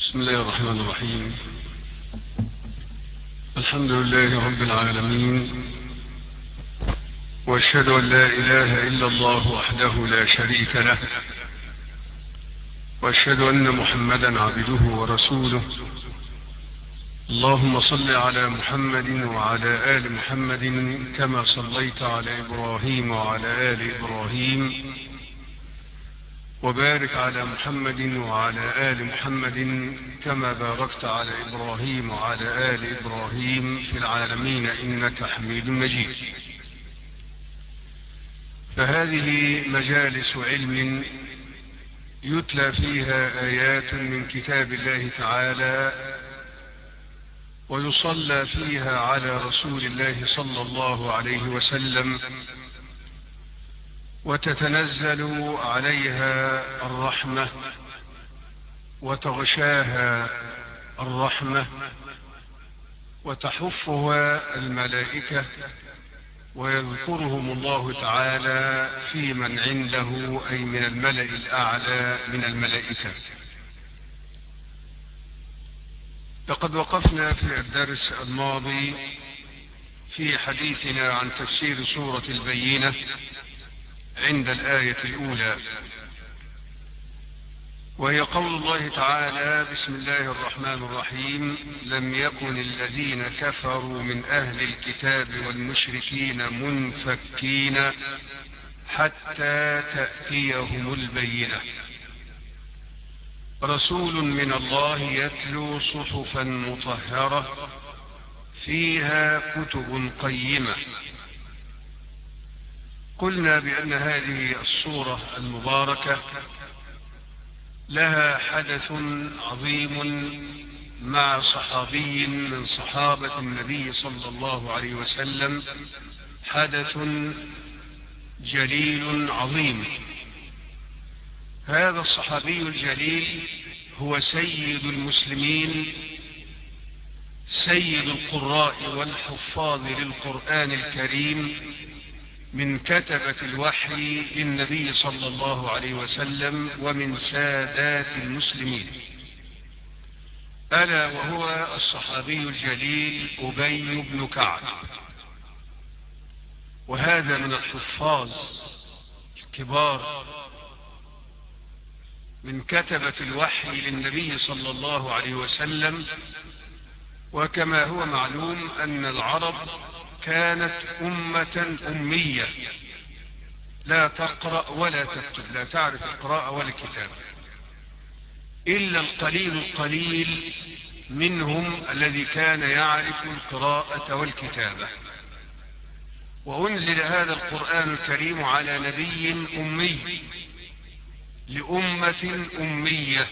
بسم الله الرحمن الرحيم. الحمد لله رب العالمين، واشهد أن لا إله إلا الله وحده لا شريك له، واشهد أن محمدا عبده ورسوله. اللهم صل على محمد وعلى آل محمد كما صليت على إبراهيم وعلى آل إبراهيم، وبارك على محمد وعلى آل محمد كما باركت على إبراهيم وعلى آل إبراهيم في العالمين إنك حميد مجيد. فهذه مجالس علم يتلى فيها آيات من كتاب الله تعالى، ويصلى فيها على رسول الله صلى الله عليه وسلم، وتتنزل عليها الرحمة وتغشاها الرحمة وتحفها الملائكة، ويذكرهم الله تعالى في من عنده أي من الملأ الأعلى من الملائكة. لقد وقفنا في الدرس الماضي في حديثنا عن تفسير سورة البينة عند الآية الأولى، وهي قول الله تعالى: بسم الله الرحمن الرحيم. لم يكن الذين كفروا من أهل الكتاب والمشركين منفكين حتى تأتيهم البينة، رسول من الله يتلو صحفا مطهرة فيها كتب قيمة. قلنا بأن هذه السورة المباركة لها حدث عظيم مع صحابي من صحابة النبي صلى الله عليه وسلم، حدث جليل عظيم. هذا الصحابي الجليل هو سيد المسلمين، سيد القراء والحفاظ للقرآن الكريم، من كتبة الوحي للنبي صلى الله عليه وسلم، ومن سادات المسلمين، ألا وهو الصحابي الجليل أبي بن كعب. وهذا من الحفاظ الكبار من كتبة الوحي للنبي صلى الله عليه وسلم. وكما هو معلوم أن العرب كانت أمة أمية لا تقرأ ولا تكتب، لا تعرف القراءة ولا الكتابة، إلا القليل القليل منهم الذي كان يعرف القراءة والكتابة. وأنزل هذا القرآن الكريم على نبي أمي لأمة أمية،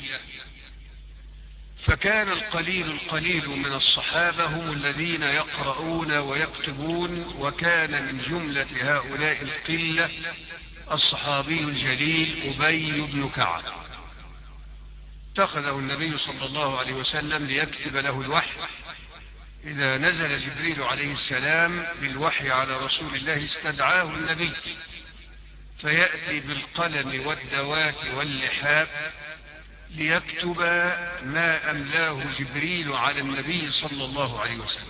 فكان القليل القليل من الصحابة هم الذين يقرؤون ويكتبون، وكان من جملة هؤلاء القلة الصحابي الجليل أبي بن كعب. اتخذه النبي صلى الله عليه وسلم ليكتب له الوحي. إذا نزل جبريل عليه السلام بالوحي على رسول الله استدعاه النبي فيأتي بالقلم والدوات واللحاف ليكتب ما أملاه جبريل على النبي صلى الله عليه وسلم،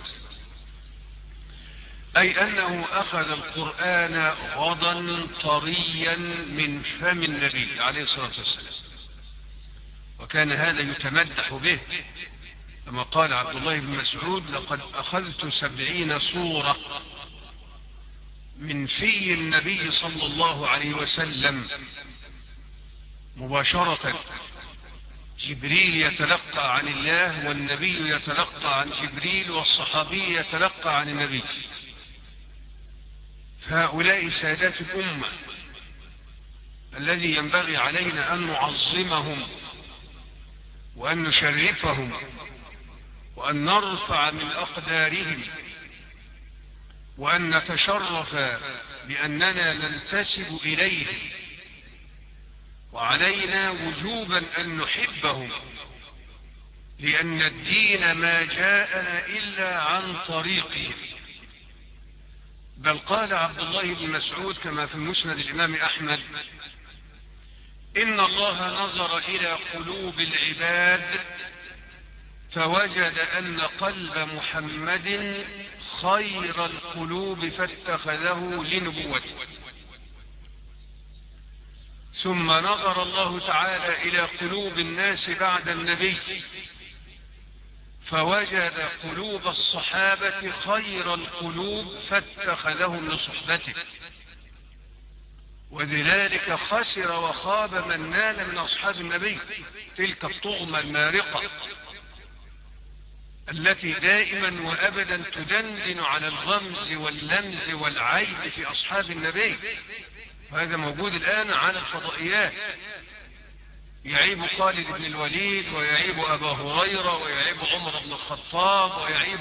أي أنه أخذ القرآن غضا طريا من فم النبي عليه الصلاة والسلام. وكان هذا يتمدح به، كما قال عبد الله بن مسعود: لقد أخذت 70 صورة من في النبي صلى الله عليه وسلم مباشرة. جبريل يتلقى عن الله، والنبي يتلقى عن جبريل، والصحابي يتلقى عن النبي. فهؤلاء سادات الأمة الذي ينبغي علينا أن نعظمهم وأن نشرفهم وأن نرفع من أقدارهم وأن نتشرف بأننا ننتسب إليهم، وعلينا وجوبا أن نحبهم، لأن الدين ما جاءنا إلا عن طريقهم. بل قال عبد الله بن مسعود كما في المسند الإمام أحمد: إن الله نظر إلى قلوب العباد فوجد أن قلب محمد خير القلوب فاتخذه لنبوته. ثم نظر الله تعالى إلى قلوب الناس بعد النبي فوجد قلوب الصحابة خير القلوب فاتخذهم لصحبته، وذلك خسر وخاب من نال من أصحاب النبي تلك الطغمة المارقة التي دائما وأبدا تدندن على الغمز واللمز والعيب في أصحاب النبي، وهذا موجود الآن على الفضائيات، يعيب خالد بن الوليد ويعيب أبا هريرة ويعيب عمر بن الخطاب ويعيب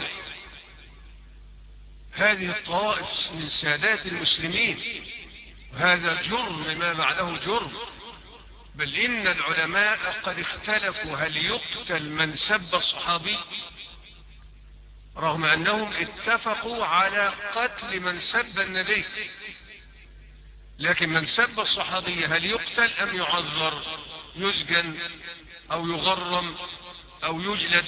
هذه الطوائف من سادات المسلمين، وهذا جرم ما بعده جرم. بل إن العلماء قد اختلفوا هل يقتل من سب الصحابي، رغم أنهم اتفقوا على قتل من سب النبي، لكن من سب الصحابي هل يقتل أم يعذر، يسجن أو يغرم أو يجلد؟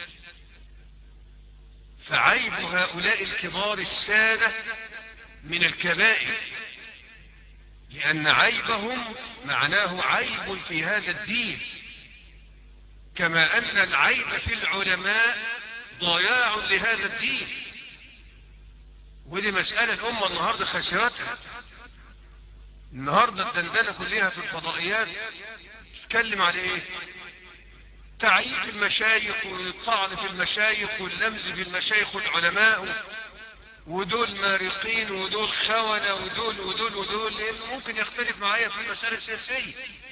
فعيب هؤلاء الكبار السادة من الكبائر، لأن عيبهم معناه عيب في هذا الدين، كما أن العيب في العلماء ضياع لهذا الدين. ودي مسألة الأمة النهاردة خسرتها. النهاردة الدندنة كلها في الفضائيات تتكلم على ايه؟ تعييب المشايخ والطعن في المشايخ واللمز في المشايخ والعلماء، ودول مارقين ودول خونة ودول ودول ودول، لأنه ممكن يختلف معايا في مسألة سياسية،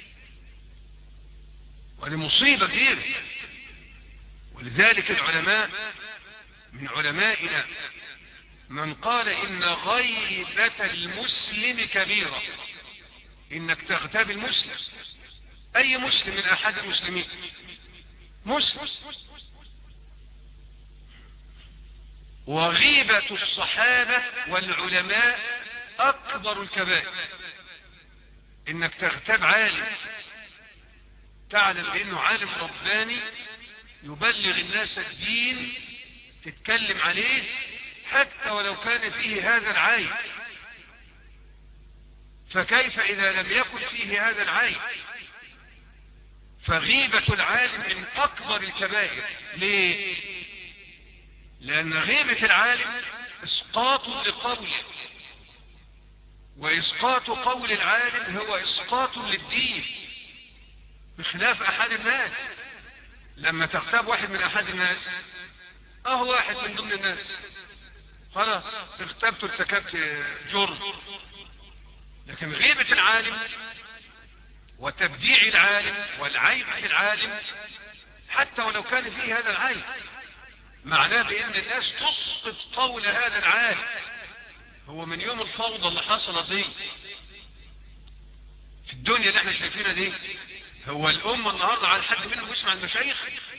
ودي مصيبة كبيرة. ولذلك العلماء من علمائنا من قال إن غيبة المسلم كبيرة، إنك تغتاب المسلم، أي مسلم من أحد المسلمين مسلم، وغيبة الصحابة والعلماء أكبر الكبائر، إنك تغتاب عالم تعلم بأنه عالم رباني يبلغ الناس الدين، تتكلم عليه حتى ولو كان فيه هذا العيب. فكيف إذا لم يكن فيه هذا العيب؟ فغيبة العالم من أكبر الكبائر. ليه؟ لأن غيبة العالم إسقاط لقوله، وإسقاط قول العالم هو إسقاط للدين، بخلاف أحد الناس. لما تغتاب واحد من أحد الناس، أهو واحد من ضمن الناس، خلاص اغتبت ارتكبت جرم. لكن غيبة العالم وتبديع العالم والعيب في العالم حتى ولو كان فيه هذا العيب، معناه بأن الناس تسقط قول هذا العالم. هو من يوم الفوضى اللي حصلت دي في الدنيا اللي احنا شايفينها دي، هو الأمة النهاردة على حد منهم يسمع المشايخ؟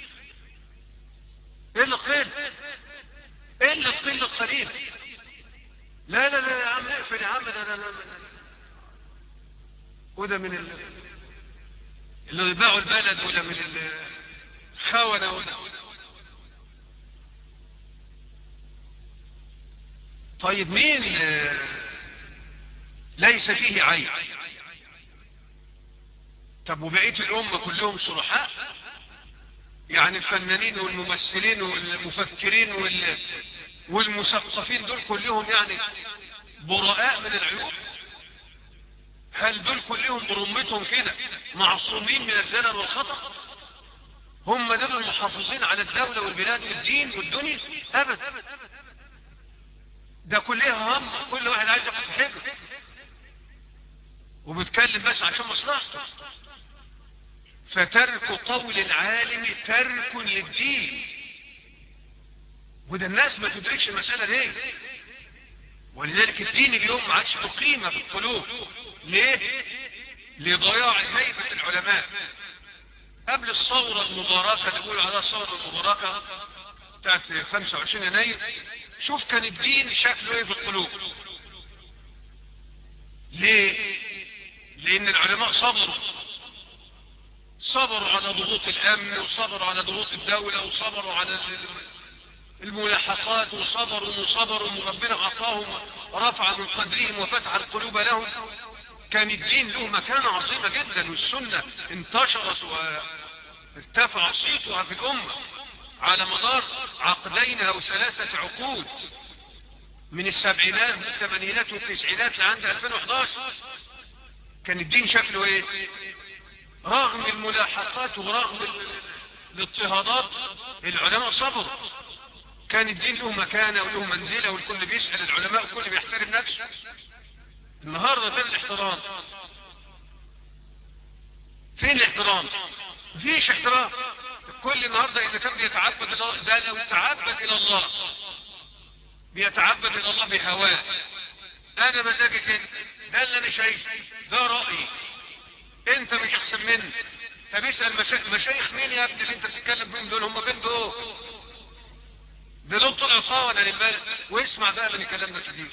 إلا قليل، إلا قلة قليلة. لا لا لا يا عم اقفل يا عم، لا لا لا، وده من اللي يباعوا البلد، وده من الخونة، وده. طيب مين ليس فيه عيب؟ طب وبقية الأمة كلهم صلحاء؟ يعني الفنانين والممثلين والمفكرين والمثقفين دول كلهم يعني براء من العيوب؟ هل دول كلهم برمتهم كده معصومين من الزلل والخطأ؟ هم دول المحافظين على الدولة والبلاد والدين والدنيا؟ أبدا، ده كلها هم، كل واحد عايز ياخد في حجره وبيتكلم بس عشان مصلحته. فترك قول العالم ترك للدين، وده الناس ما تدركش المسألة دي. ولذلك الدين اليوم ما عادش له قيمة في القلوب. ليه؟ لضياع هيبة العلماء. قبل الثورة المباركة اللي بيقولوا عليها الثورة المباركة بتاعت 25 يناير، شوف كان الدين شكله ايه في القلوب. ليه؟ لأن العلماء صبروا صبروا على ضغوط الامن، وصبروا على ضغوط الدولة، وصبروا على الملاحقات، وصبروا وربنا اعطاهم ورفع من قدرهم وفتح القلوب لهم. كان الدين له مكانة عظيمة جدا، والسنة انتشرت وارتفع صيتها في الامة على مدار عقدين او 3 عقود، من السبعينات والثمانينات والتسعينات لعند 2011. كان الدين شكله ايه؟ رغم الملاحقات ورغم الاضطهادات العلماء صبروا. كان الدين له مكانة وله منزلة، والكل بيسأل العلماء والكل بيحترم نفسه. النهاردة فين الاحترام؟ فين الاحترام؟ مفيش احترام. الكل النهاردة اذا كان بيتعبد الله، ده لو تعبد الى الله بيتعبد الى الله بهواه. انا مزاجي كده، ده اللي انا شايفه، ده رأيي، انت مش احسن مني. طب اسأل مشايخ مين يا ابني اللي انت بتتكلم فيهم دول؟ هم فين دول؟ دول طلعوا صاونا للبلد. واسمع بقى من الكلام ده كتير،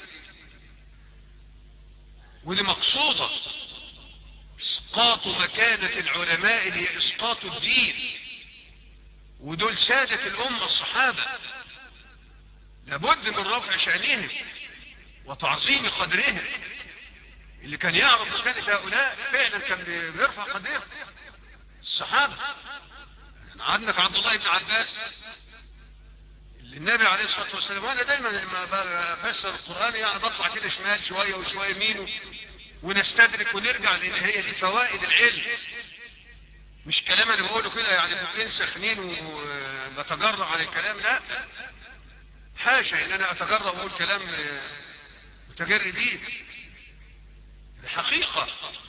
ودي مقصودة. اسقاط مكانة العلماء هي اسقاط الدين، ودول سادة الامة الصحابة، لابد من رفع شأنهم وتعظيم قدرهم. اللي كان يعرف مكانة هؤلاء فعلا كان بيرفع قدرهم. الصحابة عندك عبد الله بن عباس اللي النبي عليه الصلاة والسلام، وانا دايما لما بفسر القرآن يعني بطلع كده شمال شوية وشوية يمين ونستدرك ونرجع، لان هي دي فوائد العلم، مش كلام انا بقوله كده يعني بين سخنين وبتجرأ على الكلام. لا، حاشا ان انا اتجرأ واقول كلام متجرئ بيه. الحقيقة،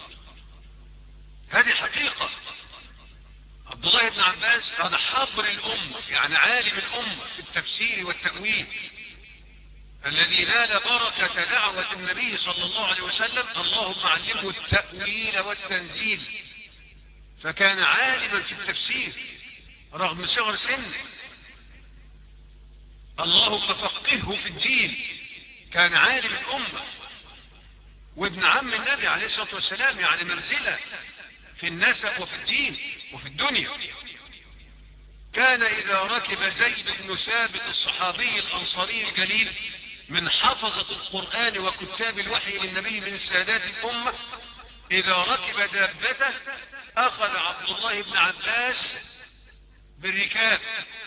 هذه حقيقة. عبد الله بن عباس هذا حبر الأمة، يعني عالم الأمة في التفسير والتأويل، الذي نال بركة دعوة النبي صلى الله عليه وسلم: اللهم علمه التأويل والتنزيل. فكان عالما في التفسير رغم صغر سنه. اللهم فقهه في الدين، كان عالم الأمة وابن عم النبي عليه الصلاة والسلام، يعني منزلة في النسب وفي الدين وفي الدنيا. كان إذا ركب زيد بن ثابت الصحابي الأنصاري الجليل من حفظة القرآن وكتاب الوحي للنبي من سادات الأمة، إذا ركب دابته أخذ عبد الله بن عباس بالركاب.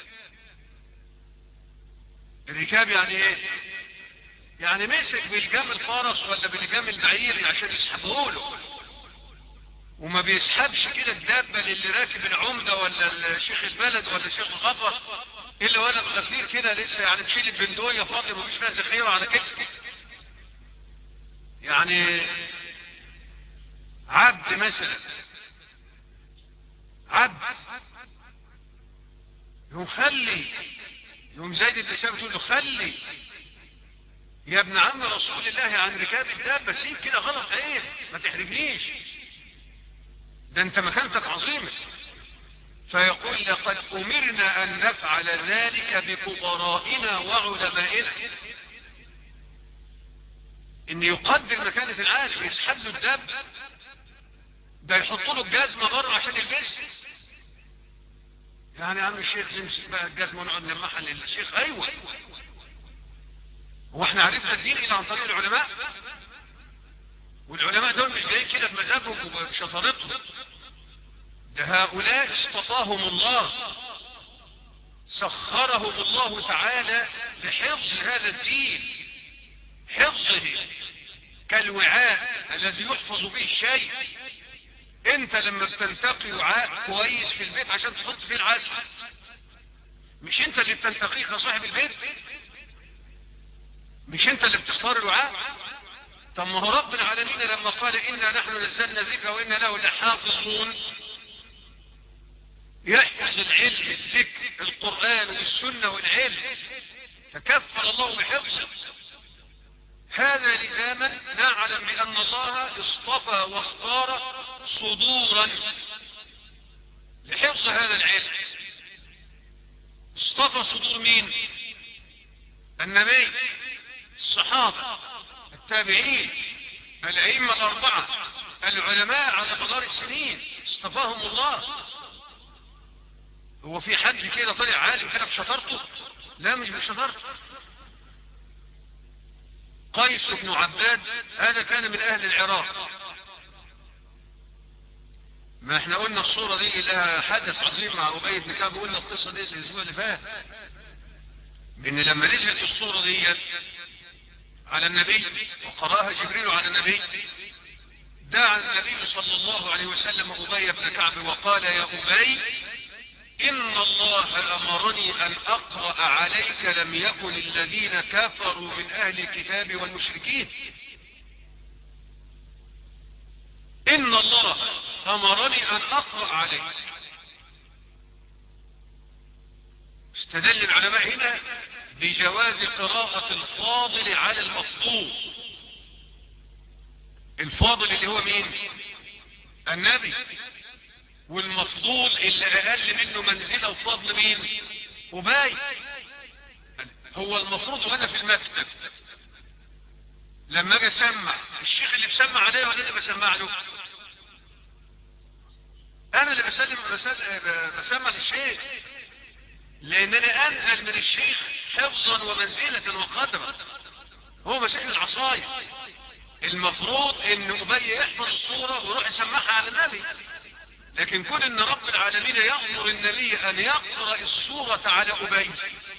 الركاب يعني ايه؟ يعني مسك بالجام الفرس ولا بالجام البعير عشان يسحبه له، وما بيسحبش كده الدابة اللي راكب العمدة ولا شيخ البلد ولا شيخ الخفر الا ولا بغفير كده لسه، يعني تشيل البندوية فاضية مفيش فيها ذخيرة على كتفه. يعني عبد مثلا، عبد يوم زيد بن ثابت يقول له: خلي يا ابن عم رسول الله عن ركاب الدابة، سيب كده، غلط، عيب، ما تحرجنيش، ده انت مكانتك عظيمة. فيقول: لقد امرنا ان نفعل ذلك بكبرائنا وعلمائنا، ان يقدر مكانة العالم، يسحب له الدابة، ده يحط له الجزمة بره عشان يلبسها. يعني يا عم الشيخ نمسك بقى الجزمة ونقعد نلمعها للشيخ؟ ايوه، هو احنا عرفنا الدين الا عن طريق العلماء؟ والعلماء دول مش جايين كده بمزاجهم وبشطارتهم، ده هؤلاء اصطفاهم الله، سخرهم الله تعالى لحفظ هذا الدين، حفظه كالوعاء الذي يحفظ به الشيء. انت لما بتنتقي وعاء كويس في البيت عشان تحط فيه العسل، مش انت اللي بتنتقيه كصاحب البيت؟ مش انت اللي بتختار الوعاء؟ طب ما هو رب العالمين لما قال: إنا نحن نزلنا الذكر وإنا له لحافظون، يحفظ العلم، الذكر، القرآن والسنة والعلم، تكفل الله بحفظه. هذا لزاما نعلم بأن الله اصطفى واختار صدورا لحفظ هذا العلم. اصطفى صدور مين؟ النبي، الصحابة، التابعين، الأئمة الأربعة، العلماء على مدار السنين اصطفاهم الله. هو في حد كده طلع عالم كده بشطارته؟ لا، مش بشطارته. قيس بن عباد هذا كان من اهل العراق. ما احنا قلنا الصورة دي لها حدث عظيم مع أبي بن كعب، قلنا القصة دي الاسبوع اللي فات، ان لما نزلت الصورة دي على النبي وقرأها جبريل على النبي، دعا النبي صلى الله عليه وسلم أبي بن كعب وقال: يا أبي، إن الله أمرني أن أقرأ عليك لم يكن الذين كفروا من أهل الكتاب والمشركين. إن الله أمرني أن أقرأ عليك. استدل العلماء هنا بجواز قراءة الفاضل على المفضول. الفاضل اللي هو مين؟ النبي. والمفضول اللي أقل منه منزلة وفضل مين؟ أبي. هو المفروض وأنا في المكتب لما أجي أسمع، الشيخ اللي بسمع عليه ولا اللي بسمع له؟ أنا اللي بسمع للشيخ، لأنني أنزل من الشيخ حفظا ومنزلة وقدرا. هو مسك العصاية. المفروض ان أبي يحفظ الصورة ويروح يسمعها على النبي، لكن كون ان رب العالمين يأمر النبي ان يقرأ الصورة على أبي،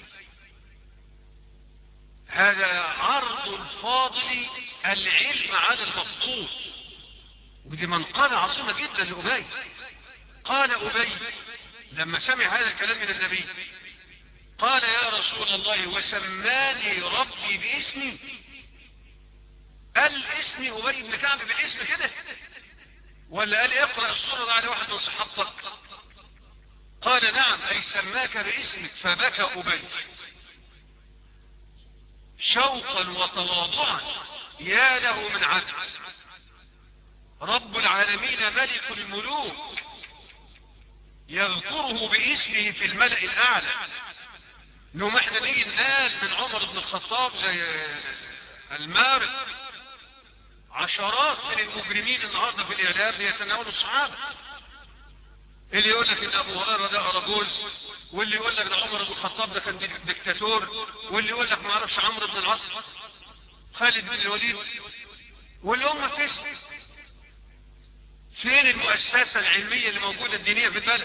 هذا عرض الفاضل العلم على المفضول، ودي منقبة عظيمة جدا لأبي. قال أبي لما سمع هذا الكلام من النبي، قال: يا رسول الله، وسماني ربي باسمي؟ قال اسمي أبي بن كعب بالاسم كده، ولا قال اقرأ الصورة على واحد من صحابتك؟ قال: نعم، أي سماك باسمك. فبكى أبي شوقا وتواضعا، يا له من عبد رب العالمين ملك الملوك يذكره باسمه في الملأ الأعلى. نوم احنا نيجي ننال من عمر بن الخطاب زي المارق عشرات من المجرمين النهارده في الإعلام بيتناولوا الصحابة، اللي يقول لك ان ابو هريره ده اراجوز، واللي يقول لك ان عمر بن الخطاب ده كان ديكتاتور، واللي يقول لك ما اعرفش عمرو بن العاص، خالد بن الوليد، والامه تسكت. فين المؤسسه العلميه اللي موجوده الدينيه في البلد؟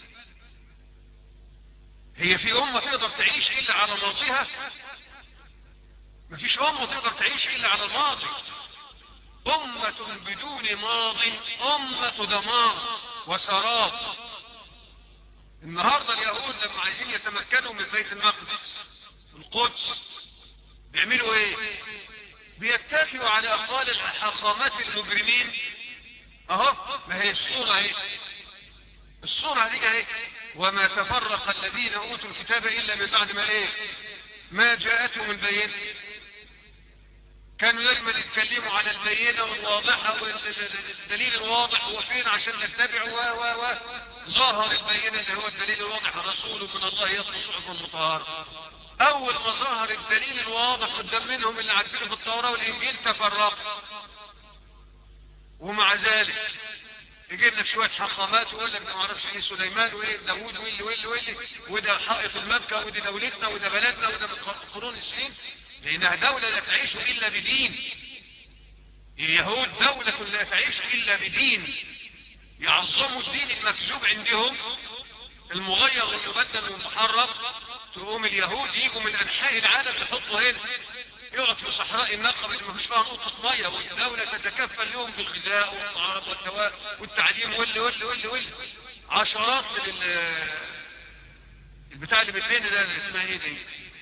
هي في امه تقدر تعيش الا على ماضيها؟ مفيش امه تقدر تعيش الا على الماضي. امه بدون ماض امه دمار وسراب. النهارده اليهود لما عايزين يتمكنوا من بيت المقدس القدس بيعملوا ايه؟ بيتكئوا على اقوال الحاخامات المجرمين. اهو، ما هي الصورة اهي، الصورة دي اهي: وما تفرق الذين اوتوا الكتاب الا من بعد ما ايه؟ ما جاءتهم البينة. كانوا دايما يتكلموا على البينة الواضحة والدليل الواضح هو فين عشان نتبعه ظاهر البينة اللي هو الدليل الواضح: الرسول من الله يطلع صحفا مطهرة. اول ما ظهر الدليل الواضح قدام منهم اللي عارفينه في التوراة والانجيل تفرقوا. ومع ذلك يجيب لك شوية حقامات ويقول لك ده ما اعرفش ايه سليمان وايه داوود واللي وده حائط المكة ودي دولتنا وده بلدنا وده من قرون السنين، لانها دولة لا تعيش الا بدين. اليهود دولة لا تعيش الا بدين، يعظموا الدين المكذوب عندهم المغير والمبدل والمحرف. تقوم اليهود يجوا من انحاء العالم يحطوا هنا، يقعد في صحراء النقب اللي ما فيش فيها نقطة مية، والدولة تتكفل لهم بالغذاء والطعام والدواء والتعليم واللي عشرات من البتاع اللي بالبين ده اللي اسمها ايه دي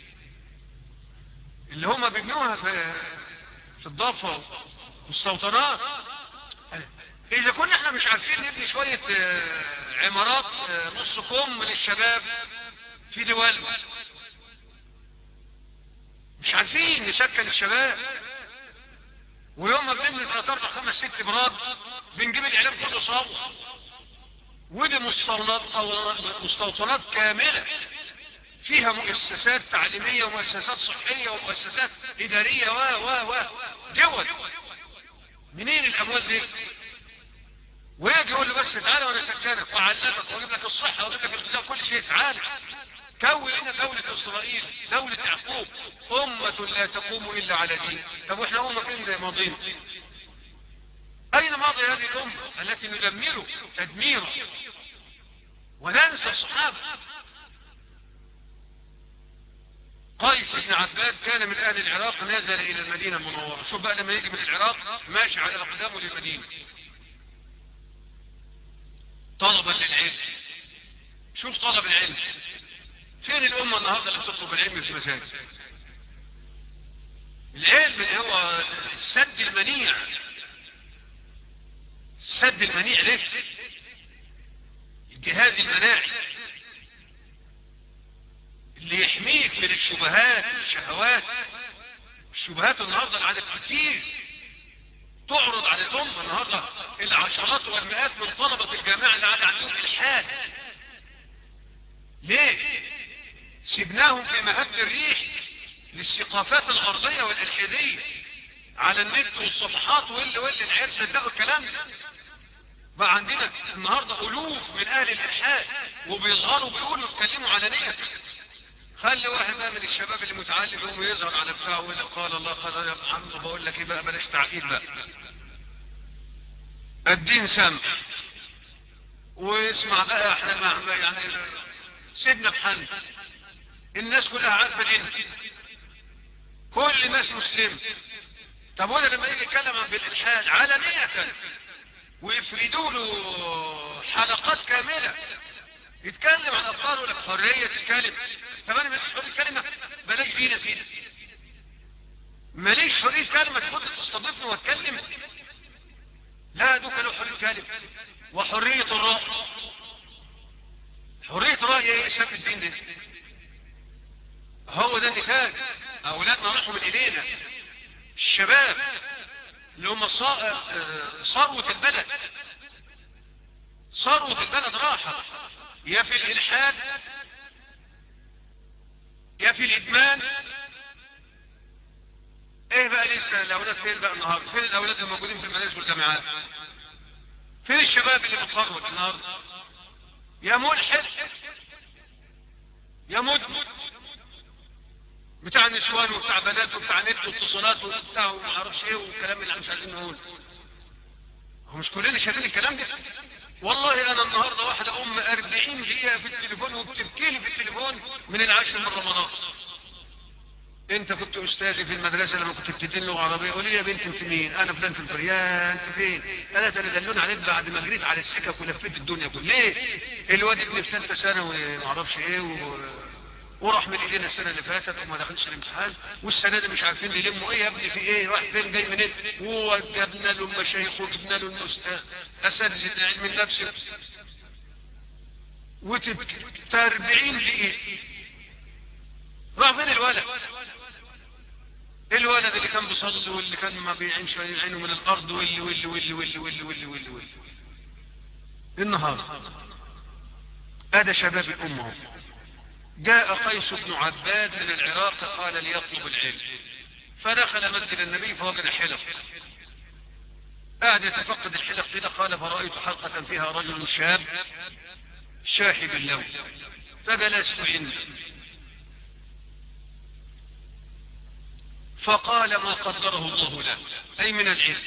اللي هم بيبنوها في الضفة مستوطنات. اذا كنا احنا مش عارفين نبني شوية عمارات نص كم من الشباب في دولنا، مش عارفين نسكن الشباب، ويوم ما بنبني 3 4 5 6 براد بنجيب الاعلام كله صاوي، ودي مستوطنات كاملة فيها مؤسسات تعليمية ومؤسسات صحية ومؤسسات إدارية دول. منين الأموال دي؟ ويجي يقول له بس تعالى وانا اسكنك واعلمك واجيب لك الصحه واجيب لك الغذاء كل شيء، تعالى كون لنا دولة اسرائيل، دولة يعقوب، امة لا تقوم الا على دين. طب واحنا امة فين ماضينا؟ اين ماضي هذه الامة التي ندمر تدميرا وننسى الصحابة؟ قيس بن عباد كان من اهل العراق، نزل الى المدينة المنورة. شوف بقى لما يجي من العراق ماشي على اقدامه للمدينة طلبا للعلم. شوف طلب العلم، فين الامة النهاردة اللي بتطلب العلم في المساجد؟ العلم اللي هو السد المنيع، السد المنيع ليه؟ الجهاز المناعي اللي يحميك من الشبهات والشهوات. الشبهات النهاردة العدد كتير تعرض على الأمة النهاردة، العشرات والمئات من طلبة الجامعة اللي عاد عندهم إلحاد. ليه؟ سيبناهم في مهب الريح للثقافات الغربية والإلحادية على النت والصفحات واللي العيال صدقوا الكلام ده. بقى عندنا النهاردة ألوف من أهل الإلحاد وبيظهروا بيقولوا يتكلموا علانية. خلي واحد بقى من الشباب اللي متعلم يقوم يظهر على بتاعه ويقول قال الله قال يا عم بقول لك ايه بقى، بلاش تعقيد بقى. الدين سمع واسمع بقى، احنا يعني سيبنا بحل. الناس كلها عارفه دين، كل الناس مسلم. طب وانا لما يجي يتكلم عن بالالحاد علانية ويفردوا له حلقات كامله يتكلم عن افكار ولا حريه الكلمه. طب انا ماليش حريه كلمه، بلاش دين يا سيدي. ماليش حريه كلمه تاخد تستضيفني واتكلم؟ لا، دوك له حريه كلمه وحريه الراي. حريه الراي ايه؟ سب الدين ده هو ده النتاج. اولادنا راحوا من ايدينا، الشباب اللي هم ثروه البلد، ثروه البلد راحت يا في الالحاد يا في الادمان. ايه بقى لسه الاولاد فين بقى النهارده؟ فين الاولاد الموجودين في المدارس والجامعات؟ فين الشباب اللي بيتخرج النهارده؟ يا ملحد يا مدمن بتاع نسوان وبتاع بنات وبتاع نت واتصالات وبتاع وما اعرفش ايه والكلام اللي مش عايزين نقوله. هو مش كلنا شايفين الكلام ده؟ والله انا النهارده واحده 40 دقيقه في التليفون وبتبكي لي في التليفون من العاشر من رمضان. انت كنت استاذي في المدرسه لما كنت بتديني لغه عربيه، قولي يا بنت انت مين؟ انا فلان في الفريان. انت فين؟ ثلاثه اللي دلوني عليك بعد ما جريت على السكك ولفيت الدنيا كلها. ليه؟ الواد ابني في ثالثه ثانوي ما اعرفش ايه وراح من ايدينا السنه اللي فاتت وما دخلش الامتحان، والسنه دي مش عارفين نلموا ايه. يا ابني في ايه؟ راح فين؟ جاي منين؟ وجبنا له المشايخ وجبنا له اساتذه علم النفس وتبكي في 40 دقيقه. راح فين الولد؟ الولد اللي كان بيصلي واللي كان ما بيعينش عينه من الارض واللي النهارده هذا شباب الامه. جاء قيس بن عباد من العراق قال ليطلب العلم، فدخل مسجد النبي فوجد حلق، قاعد يتفقد الحلق كده. قال فرأيت حلقة فيها رجل شاب شاحب اللون، فجلست عنده فقال ما قدره الله له، أي من العلم.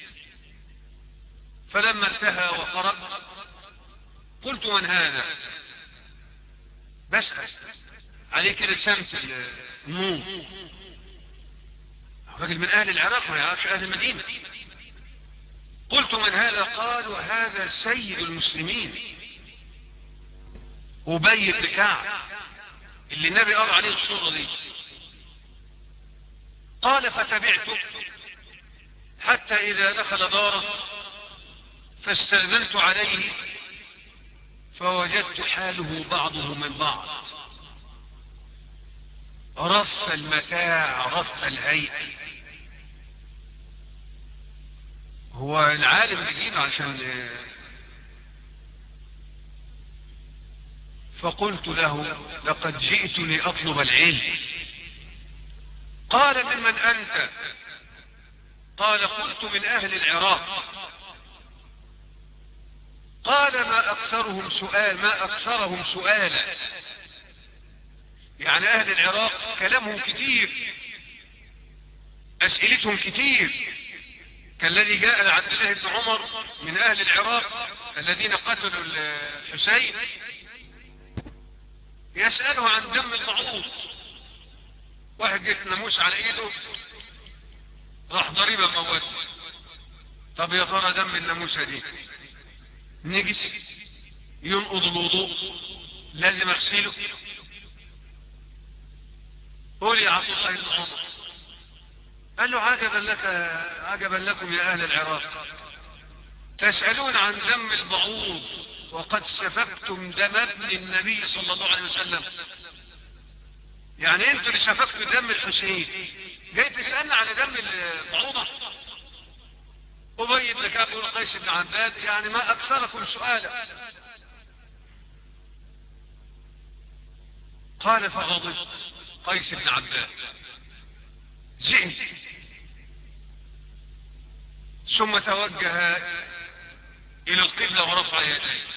فلما انتهى وخرج قلت من هذا؟ بسأل عليه كده سمت النور، راجل من أهل العراق ما يعرفش أهل المدينة. قلت من هذا؟ قال وهذا سيد المسلمين أبي بن كعب اللي النبي قال عليه الصورة دي. قال فتبعته حتى إذا دخل داره فاستأذنت عليه فوجدت حاله بعضه من بعض، رص المتاع رص الهيئة. هو العالم بيجيب عشان فقلت له لقد جئت لأطلب العلم. قال ممن أنت؟ قال قلت من أهل العراق. قال ما أكثرهم سؤالا. يعني أهل العراق كلامهم كتير، أسئلتهم كتير، كالذي جاء لعبد الله بن عمر من أهل العراق الذين قتلوا الحسين يسأله عن دم المعوض. واحد جت ناموس على ايده راح ضريبه موته. طب يا ترى دم الناموسه دي نجس ينقض الوضوء لازم اغسله؟ قول يا عبد الله بن عمر. قال له عجبا لكم يا اهل العراق، تسألون عن دم المعوض وقد سفكتم دم ابن النبي صلى الله عليه وسلم. يعني انتوا اللي سفكتوا دم الحسين جاي تسألنا على دم المعوضة؟ أبي بن كعب وقيس بن عباد يعني ما أكثركم سؤالا. قال فغضبت قيس بن عباد زعل، ثم توجه إلى القبلة ورفع يديه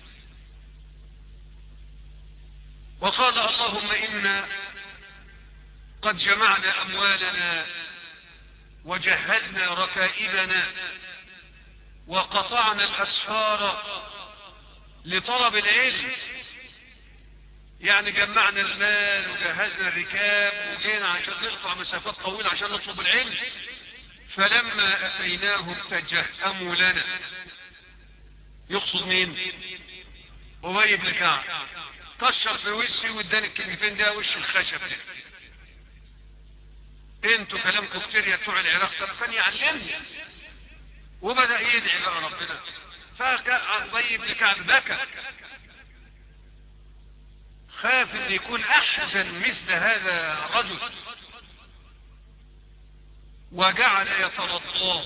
وقال اللهم إنا قد جمعنا أموالنا وجهزنا ركائبنا وقطعنا الأسفار لطلب العلم. يعني جمعنا المال وجهزنا الركاب وجينا عشان نقطع مسافات طويلة عشان نطلب العلم، فلما أتيناهم تجهموا لنا. يقصد مين؟ أبي بن كعب. كشر في وشي واداني الكلمتين ده وش الخشب ده. انتوا كلامكم كتير يا بتوع العراق، طب كان يعلمني. وبدأ يدعي بقى ربنا. فأبي بن كعب بكى، خاف ان يكون احزن مثل هذا الرجل، وجعل يترضاه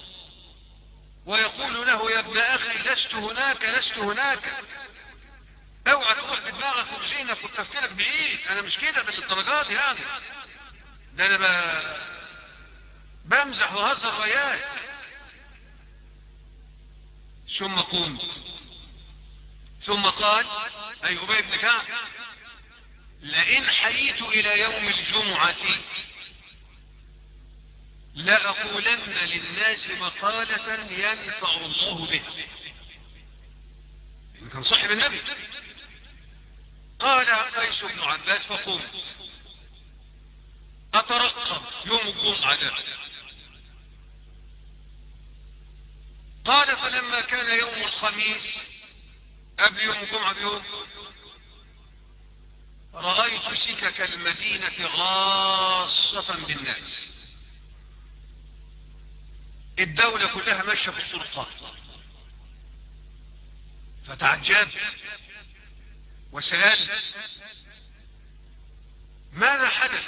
ويقول له يا ابن اخي لست هناك، اوعى تروح بدماغك وبزينك وتفكيرك بعيد، انا مش كده بالدرجات يعني، ده انا بمزح وهزر وياك. ثم قمت ثم قال اي أبي بن كعب لئن حييت الى يوم الجمعة لأقولن للناس مقالة ينفع الله به. إن كان صاحب النبي. قال قيس بن عباد فقمت أترقب يوم الجمعة ده. قال فلما كان يوم الخميس قبل يوم الجمعة بيوم رأيت سكك المدينة غاصة بالناس، الدولة كلها ماشية في الطرقات. فتعجبت وسألت ماذا حدث؟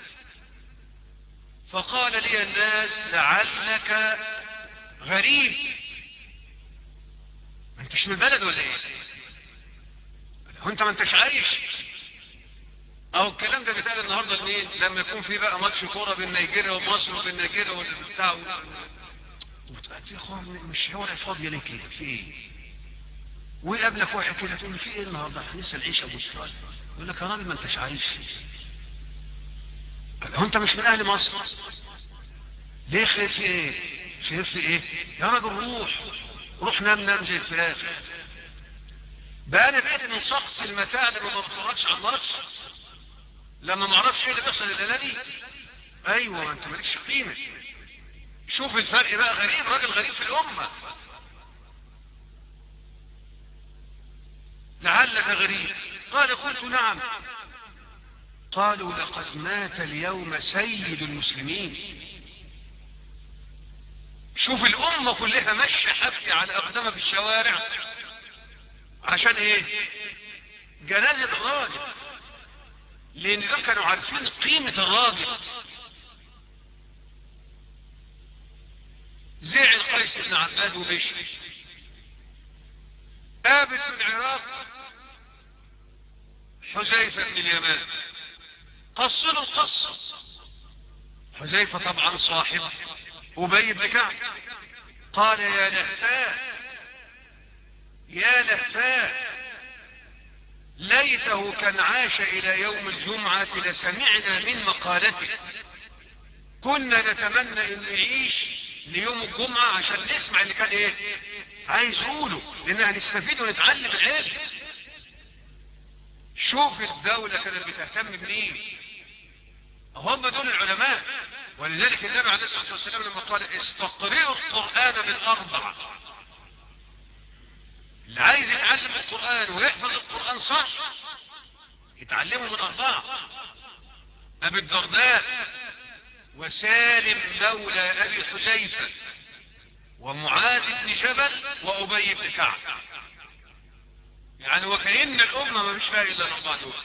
فقال لي الناس لعلك غريب، ما انتش من البلد ولا ايه؟ وانت ما انتش عايش؟ او الكلام ده بيتقال النهارده لمين؟ لما يكون في بقى ماتش كوره بين نيجيريا ومصر وبين نيجيريا والبتاع يا اخوان مش هو فاضيه ليه كده؟ في ايه؟ ويقابلك واحد كده تقول له في ايه النهارده؟ احنا لسه العيشه ابو سؤال. يقول لك يا راجل ما انتش عايش. هو انت مش من اهل مصر؟ ليه خير في ايه؟ خير في ايه؟ يا راجل روح نام زي الفراخ. بقى انا بقيت من سقط المتاع لما ما بتفرجش على الماتش، لما ما اعرفش ايه اللي بيحصل الليله دي. ايوه انت مالكش قيمه. شوف الفرق بقى، غريب، راجل غريب في الامه. لعلك غريب. قال قلت نعم. قالوا لقد مات اليوم سيد المسلمين. شوف الامه كلها ماشيه حافيه على اقدامها في الشوارع عشان ايه؟ جنازه الراجل، لان دول كانوا عارفين قيمه الراجل. زعل قيس بن عباد ومشي. قابل في العراق حذيفة بن اليمان، قص له القصة. حذيفة طبعا صاحب أبي بن كعب. قال يا لهفاه يا لهفاه، ليته كان عاش إلى يوم الجمعة لسمعنا من مقالته. كنا نتمنى أن يعيش ليوم الجمعة عشان نسمع اللي كان إيه عايز يقوله، لأننا هنستفيد ونتعلم العلم. شوف الدولة كانت بتهتم بمين، هم دول العلماء. ولذلك النبي عليه الصلاة والسلام لما قال استقرئوا القرآن بالأربع، اللي عايز يتعلم القرآن ويحفظ القرآن صح يتعلمه من أربعة: أبي الدرداء، وسالم مولى أبي حذيفة، ومعاذ بن جبل، وأبي بن كعب. يعني وكأن الأمة ما فيش فيها إلا الأربعة دول.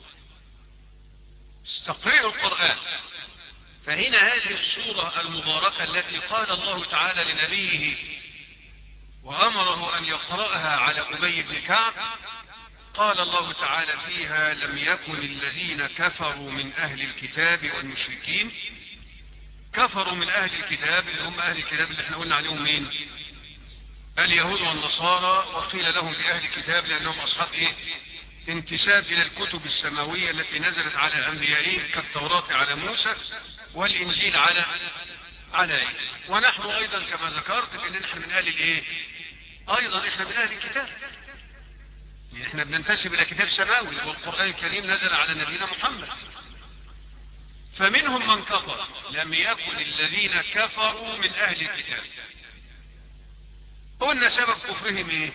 استقرئوا القرآن. فهنا هذه السورة المباركة التي قال الله تعالى لنبيه وأمره أن يقرأها على أبي بن كعب، قال الله تعالى فيها: لم يكن الذين كفروا من أهل الكتاب والمشركين. كفروا من أهل الكتاب اللي هم أهل الكتاب اللي احنا قلنا عليهم مين؟ اليهود والنصارى، وقيل لهم بأهل الكتاب لأنهم أصحاب إيه؟ انتساب إلى الكتب السماوية التي نزلت على أنبيائهم، كالتوراة على موسى والإنجيل على عيسى. ونحن أيضا كما ذكرت بأن نحن من أهل الإيه؟ أيضا إحنا من أهل الكتاب، إحنا بننتسب إلى كتاب سماوي، والقرآن الكريم نزل على نبينا محمد. فمنهم من كفر. لم يكن الذين كفروا من أهل الكتاب. قلنا سبب كفرهم إيه؟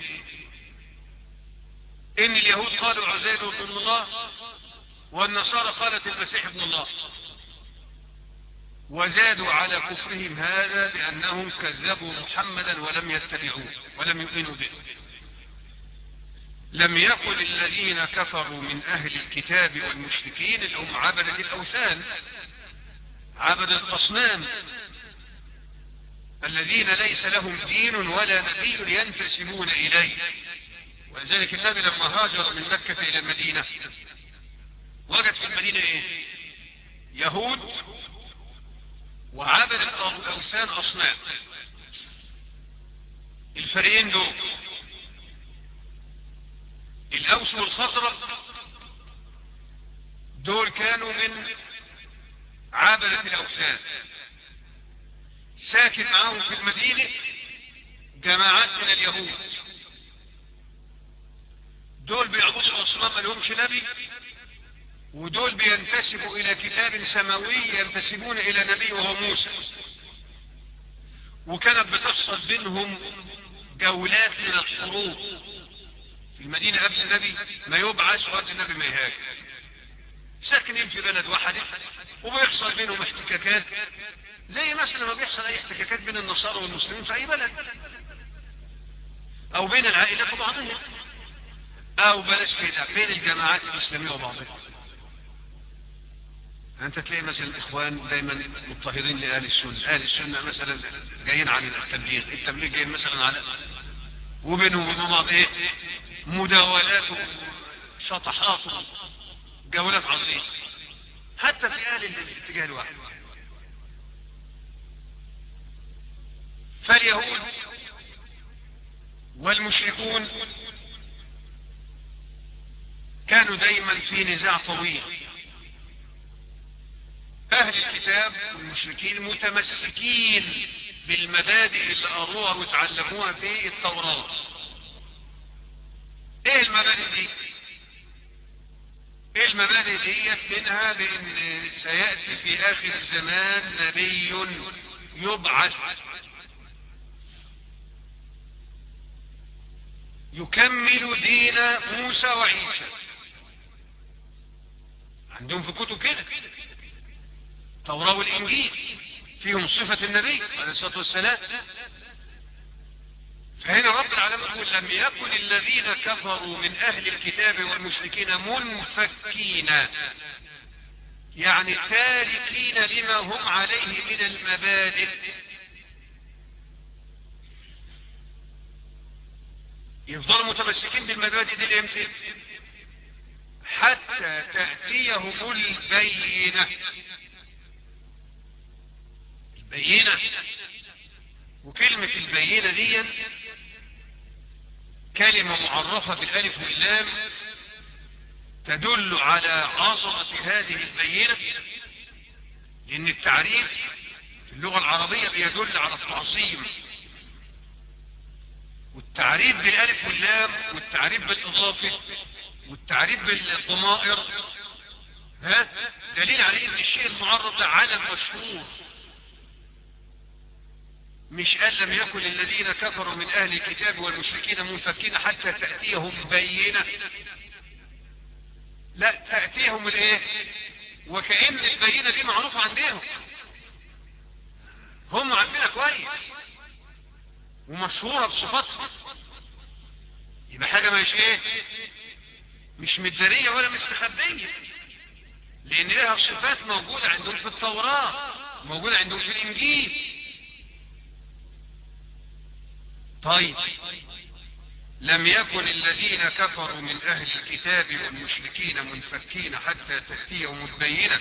إن اليهود قالوا عزير ابن الله، والنصارى قالت المسيح ابن الله، وزادوا على كفرهم هذا بأنهم كذبوا محمدا ولم يتبعوه ولم يؤمنوا به. لم يكن الذين كفروا من أهل الكتاب والمشركين اللي هم عبدة الأوثان، عبدة الأصنام، الذين ليس لهم دين ولا نبي ينتسبون إليه. ولذلك النبي لما هاجر من مكة إلى المدينة وجد في المدينة إيه؟ يهود وعبدة الأوثان أصنام. الفريقين دول الأوس والخزرج، دول كانوا من عبدة الأوثان. ساكن معهم في المدينة جماعات من اليهود، دول بيعبدوا الأصنام ما لهمش نبي، ودول بينتسبوا إلى كتاب سماوي ينتسبون إلى نبي وهو موسى. وكانت بتحصل بينهم جولات من الحروب في المدينة قبل النبي ما يبعث وقت النبي ما يهاجر. ساكنين في بلد واحدة وبيحصل بينهم احتكاكات، زي مثلا ما بيحصل اي احتكاكات بين النصارى والمسلمين في اي بلد، او بين العائلات وبعضها، او بلاش كده بين الجماعات الاسلامية وبعضها. انت تلاقي مثلا الاخوان دايما مضطهدين لاهل السنة، اهل السنة مثلا جايين عن التبليغ جايين مثلا على، وبينهم وبين بعض ايه؟ مداولات وشطحات جولات عظيمة، حتى في اهل الاتجاه الواحد. فاليهود والمشركون كانوا دايما في نزاع طويل. اهل الكتاب والمشركين متمسكين بالمبادئ اللي قروها وتعلموها في التوراة. ايه المبادئ دي؟ ايه المبادئ دي؟ منها بان سيأتي في اخر الزمان نبي يبعث يكمل دين موسى وعيسى. عندهم في كتب كده التوراة والإنجيل فيهم صفة النبي عليه الصلاة والسلام. فهنا رب العالمين يقول: لم يكن الذين كفروا من أهل الكتاب والمشركين منفكين، يعني تاركين لما هم عليه من المبادئ. يفضلوا متمسكين بالمبادئ دي لامتى؟ حتى تأتيهم البينة. البينة، وكلمة البينة دي كلمة معرفة بالالف واللام تدل على عظمة هذه البينة، لأن التعريف في اللغة العربية بيدل على التعظيم، والتعريف بالالف واللام والتعريف بالإضافة والتعريف بالضمائر دليل على ان الشيء المعرف ده علم مشهور. مش قال لم يكن الذين كفروا من اهل الكتاب والمشركين منفكين حتى تأتيهم بينة، لا تأتيهم الايه، وكأن البينة دي معروفة عندهم، هم عارفينها كويس ومشهورة بصفتها، يبقى حاجة مش ايه، مش مدارية ولا مستخبية، لان لها صفات موجودة عندهم في التوراة، موجودة عندهم في الانجيل. طيب لم يكن الذين كفروا من اهل الكتاب والمشركين منفكين حتى تأتيهم البينة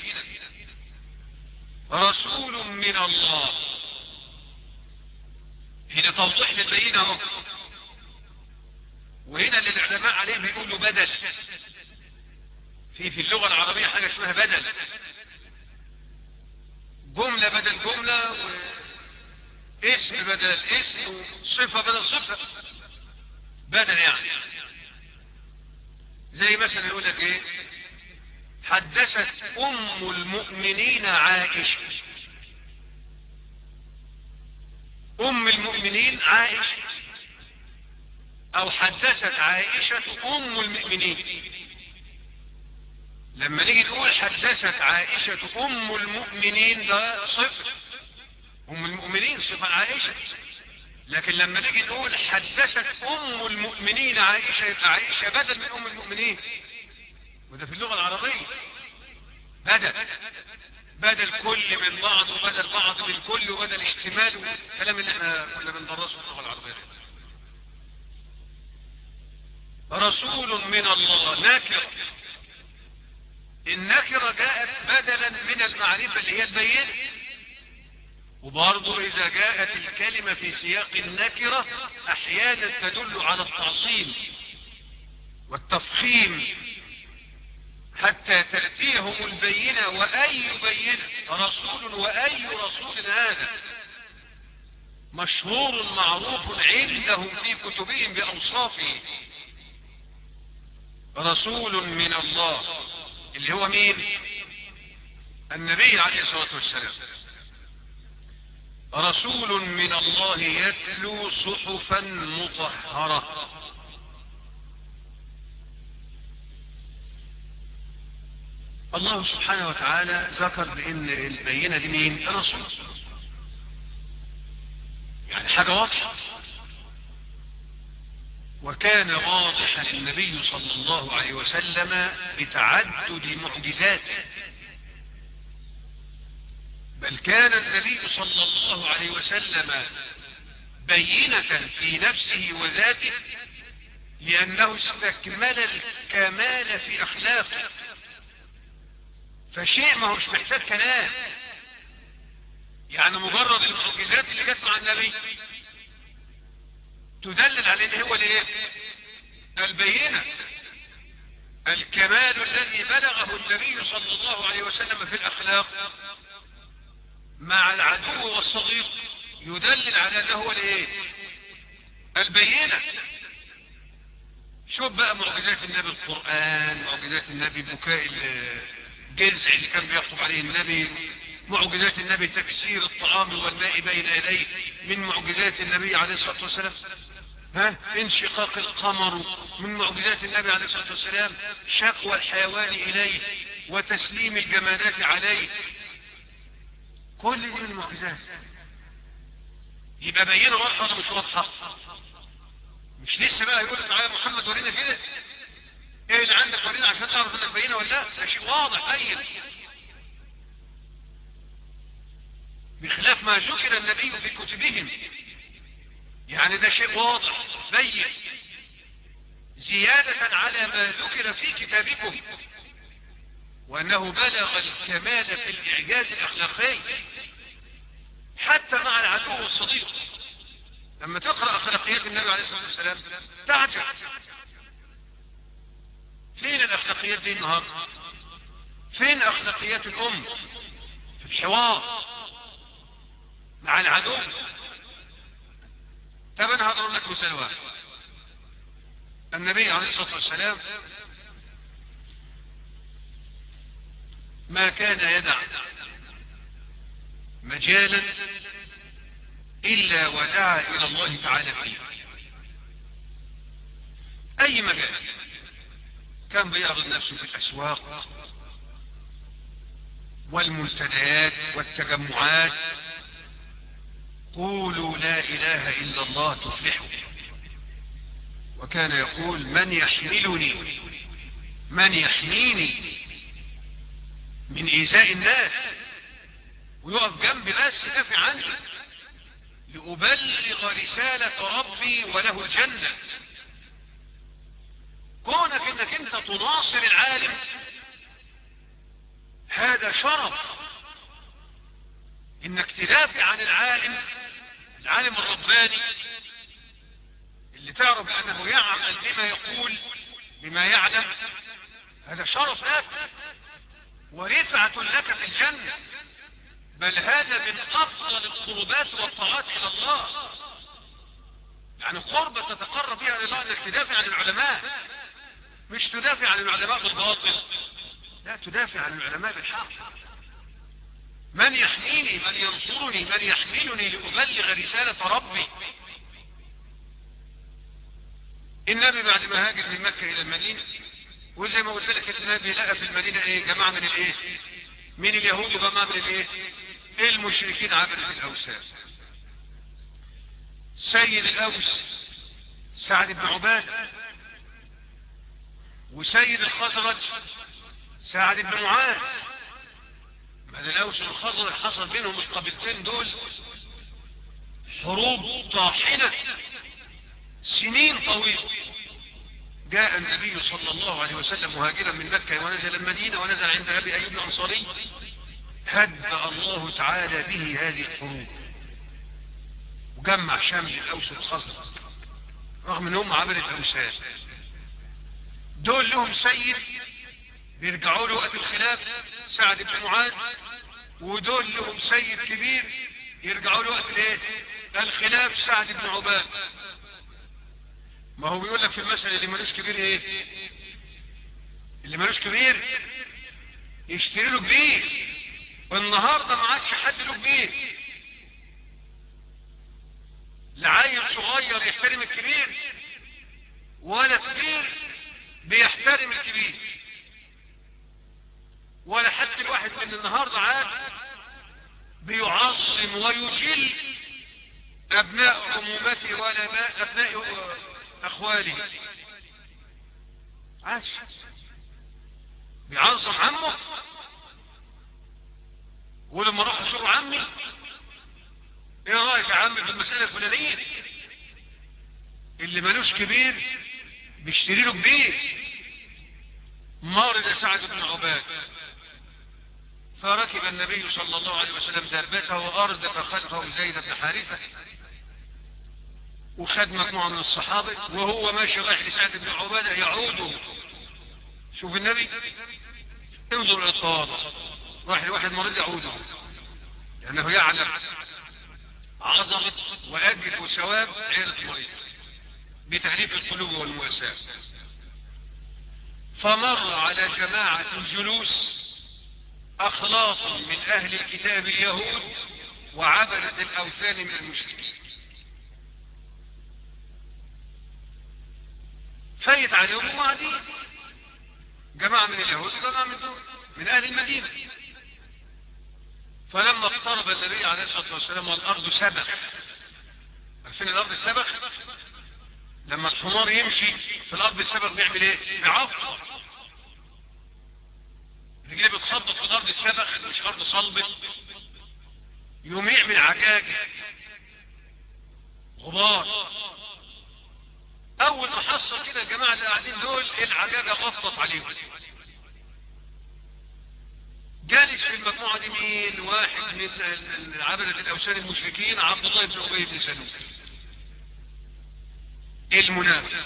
رسول من الله. هنا توضيح للبينة اهو، وهنا اللي العلماء عليه بيقولوا بدل، في اللغة العربية حاجة اسمها بدل، جملة بدل جملة، اسم بدل اسم، صفة بدل صفة، بدل يعني. زي مثلا يقول لك ايه، حدثت ام المؤمنين عائشة، ام المؤمنين عائشة، او حدثت عائشة ام المؤمنين. لما نيجي نقول حدثت عائشة ام المؤمنين ده صفة، ام المؤمنين صفة عائشة، لكن لما نيجي نقول حدثت ام المؤمنين عائشة يبقى عائشة بدل من ام المؤمنين، وده في اللغة العربية بدل كل من بعض وبدل بعض من كل وبدل اشتمال، والكلام اللي احنا كنا بندرسه في اللغة العربية. رسول من الله نكرة، النكرة جاءت بدلا من المعرفة اللي هي البينة، وبرضه إذا جاءت الكلمة في سياق النكرة أحيانا تدل على التعظيم والتفخيم، حتى تأتيهم البينة. وأي بينة رسول، وأي رسول هذا مشهور معروف عندهم في كتبهم بأوصافه. رسول من الله اللي هو مين؟ النبي عليه الصلاة والسلام. رسول من الله يتلو صحفا مطهرة. الله سبحانه وتعالى ذكر بأن البينة دي مين؟ الرسول، يعني حاجة واضحة. وكان واضحا النبي صلى الله عليه وسلم بتعدد معجزاته، بل كان النبي صلى الله عليه وسلم بينة في نفسه وذاته، لأنه استكمل الكمال في أخلاقه، فشيء ما هوش محتاج كلام. يعني مجرد المعجزات اللي جت مع النبي تدلل على ان هو الايه؟ البينة، الكمال الذي بلغه النبي صلى الله عليه وسلم في الأخلاق مع العدو والصديق يدلل على انه هو الايه؟ البينة. شوف بقى معجزات النبي القرآن، معجزات النبي بكاء الجزع اللي كان بيخطب عليه النبي، معجزات النبي تكسير الطعام والماء بين يديه، من معجزات النبي عليه الصلاة والسلام انشقاق القمر، من معجزات النبي عليه الصلاة والسلام شكوى الحيوان إليه وتسليم الجمادات عليه، كل دي من المعجزات. يبقى بينه واضحة ولا مش واضحة؟ مش لسه بقى يقول تعالى محمد ورينا كده ايه اللي عندك ورينا عشان تعرف انك بينه ولا لا، ده شيء واضح بين، بخلاف ما ذكر النبي في كتبهم، يعني ده شيء واضح بين زيادة على ما ذكر في كتابكم، وأنه بلغ الكمال في الإعجاز الأخلاقي حتى مع العدو والصديق. لما تقرأ أخلاقيات النبي عليه الصلاة والسلام تعجب. فين الأخلاقيات دي النهاردة؟ فين أخلاقيات الأم في الحوار مع العدو؟ طب أنا هضرب لك مثال واحد. النبي عليه الصلاة والسلام ما كان يدع مجالا إلا ودعا إلى الله تعالى فيه. أي مجال كان بيعرض نفسه في الأسواق والمنتديات والتجمعات: قولوا لا إله إلا الله تفلحوا. وكان يقول: من يحملني، من يحميني من إيذاء الناس، ويقف جنبي بس يدافع عني لأبلغ رسالة ربي وله الجنة. كونك انك انت تناصر العالم هذا شرف، انك تدافع عن العالم الرباني اللي تعرف انه يعمل بما يقول بما يعلم، هذا شرف لك ورفعة لك في الجنة، بل هذا من افضل القربات والطاعات الى الله. يعني قربة تتقرب فيها الى الله انك تدافع عن العلماء، مش تدافع عن العلماء بالباطل، لا، تدافع عن العلماء بالحق. من يحميني، من ينصرني، من يحملني لأبلغ رسالة ربي. النبي بعد ما هاجر من مكة إلى المدينة، وزي ما قلت لك النبي لقى في المدينة ايه؟ جماعة من الايه؟ من اليهود وجماعة من الايه؟ المشركين عبدة الأوثان. سيد الأوس سعد بن عبادة، وسيد الخزرج سعد بن معاذ. بعد الأوس والخزرج حصل بينهم القبيلتين دول حروب طاحنة سنين طويلة. جاء النبي صلى الله عليه وسلم مهاجرا من مكة ونزل المدينة، ونزل عند أبي أيوب الأنصاري، هدأ الله تعالى به هذه الحروب وجمع شمل الأوس والخزرج، رغم أنهم عبدة أوثان. دول لهم سيد بيرجعوا له وقت الخلاف سعد بن معاذ، ودول لهم سيد كبير يرجعوا له وقت الايه؟ الخلاف سعد بن عباد. ما هو بيقول لك في المثل: اللي ملوش كبير ايه؟ اللي ملوش كبير يشتري له كبير. والنهارده ما عادش حد له كبير، لا عيل صغير يحترم الكبير ولا كبير بيحترم الكبير، ولا حتى الواحد من النهارده عاد بيعظم ويجل ابناء عمومته ولا ابناء اخواله. عاش بيعظم عمه، ولما اروح اشوف عمي: ايه رايك يا عمي في المساله الفلانيه؟ اللي ملوش كبير بيشتري له كبير. مرض سعد بن عباد، فركب النبي صلى الله عليه وسلم دابته وأردف خلفه زيد بن حارثة، وخد مجموعة من الصحابة، وهو ماشي رايح لسعد بن عبادة يعوده. شوف النبي، انظر إلى التواضع، رايح لواحد مريض يعوده لأنه يعلم عظمة وأجر وثواب عيلة المريض بتأليف القلوب والمواساة. فمر على جماعة جلوس أخلاط من أهل الكتاب اليهود وعبدة الأوثان من المشركين، فايت عليهم ومعدين جماعة من اليهود وجماعة من أهل المدينة. فلما اقترب النبي عليه الصلاة والسلام والأرض سبخ، عارفين الأرض السبخ؟ لما الحمار يمشي في الأرض السبخ بيعمل ايه؟ بيعفر، رجليه بتخبط في الأرض السبخ، مش أرض صلبة، يوم يعمل عجاج غبار. أول ما حصل كده الجماعة اللي قاعدين دول العجاجة غطت عليهم. جالس في المجموعة دي مين؟ واحد من عبدة الأوثان المشركين، عبد الله بن أبي بن سلول. المنافق.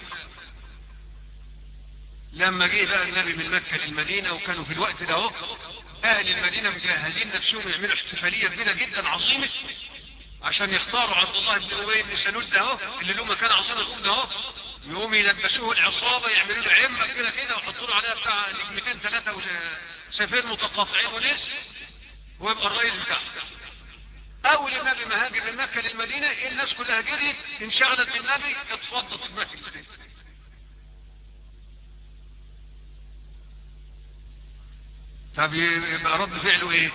لما جه بقى النبي من مكة للمدينة، وكانوا في الوقت ده اهو اهل المدينة مجهزين نفسهم يعملوا احتفالية كبيرة جدا عظيمة عشان يختاروا عبد الله بن ابي بن سلول ده اهو اللي له مكان عظيم الروم ده اهو، يقوموا يلبسوه العصابة، يعملوا له عمة كبيرة كده ويحطوا له عليها بتاع نجمتين ثلاثة وسيفين متقاطعين ولسه، ويبقى الرئيس بتاعه. اول النبي ما هاجر من مكة للمدينة الناس كلها جريت انشغلت بالنبي، اتفضت المجلس. طب يبقى رد فعله ايه؟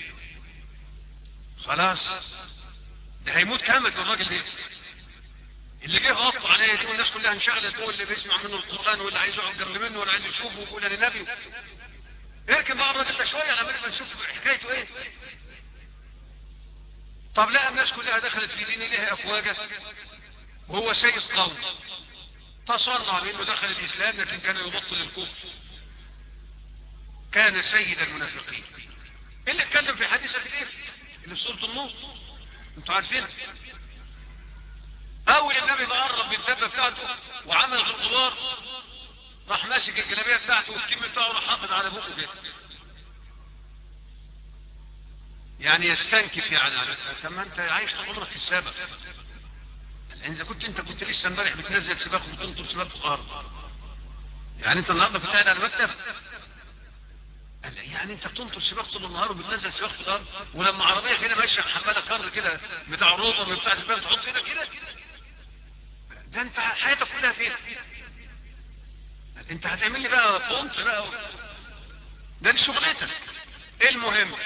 خلاص ده هيموت كامل الراجل ده اللي جه غطى عليه دي، والناس كلها انشغلت، هو اللي بيسمع منه القرآن واللي عايز يقعد جنب منه واللي عايز يشوفه ويقول للنبي. اركن بقى الراجل ده شويه لما نبقى نشوف حكايته ايه. طب لا، الناس كلها دخلت في دين الله افواجا وهو سيد قوم، تصنع بانه دخل الاسلام لكن كان يبطل الكفر، كان سيد المنافقين اللي اتكلم في حادثة الإفك اللي في سورة النور انتوا عارفين. اول النبي ما قرب بالدبة بتاعته وعمل الغبار، راح ماسك الجلابية بتاعته والكم بتاعه راح حاطط على بوقه كده، يعني يستنكف يعني على. طب ما انت عايش طول عمرك في السابق، اذا كنت لسه امبارح بتنزل سباق وتنطر سباق في الارض، يعني انت النهارده كنت قاعد على المكتب؟ يعني انت بتنطر سباق طول النهار وبتنزل سباق في الارض، ولما عربيه كده ماشيه محمله كر كده بتاع روضه بتاع الباب تحط ايدك كده؟ ده انت حياتك كلها فين؟ انت هتعمل لي بقى فونت بقى؟ ده دي شغلتك. المهم